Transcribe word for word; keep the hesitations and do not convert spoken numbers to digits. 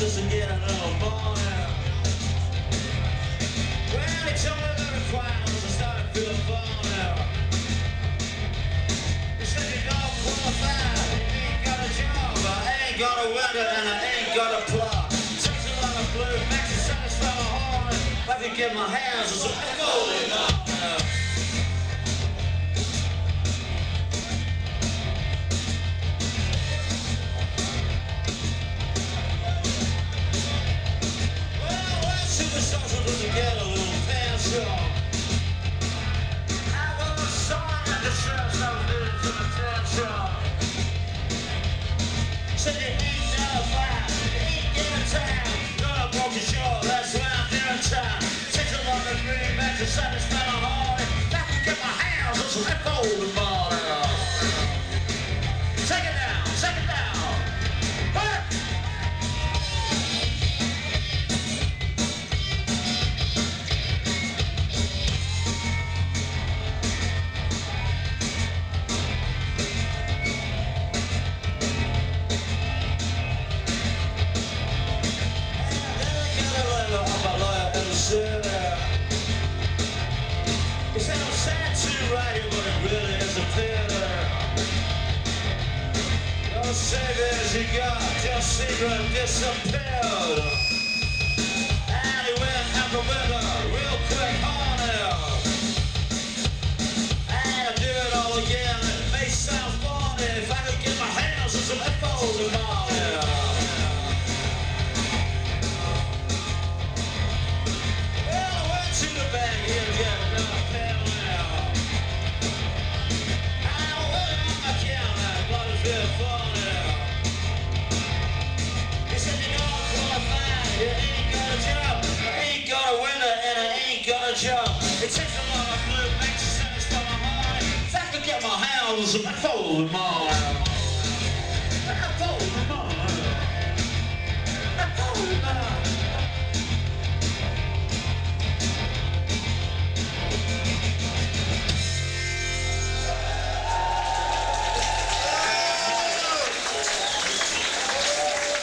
just to get a little money. Well, he told me the requirements, I started feeling funny. He said you don't qualify, you ain't got a job, I ain't got a window and I ain't got a plug. Takes a lot of blue, makes me satisfy my heart. If I can get my hands on some golden money. Get a little pension. I want a song that deserves some little attention. Said you ain't got a fight, you ain't got a time. Got a broken shore, that's why I'm here in town. Takes a lot of greenbacks to satisfy my heart. If I can get my hands on some golden money. Take it down, take it down. Hey! It sounds sad to write it, but it really is a theater. Those savings you got just secret disappeared. And he went out the window real quick on it. And I do it all again, it may sound funny if I could get my hands on some echoes of money. Job. It takes a lot of blue, makes you satisfy my heart. If I could get my hands on some golden money.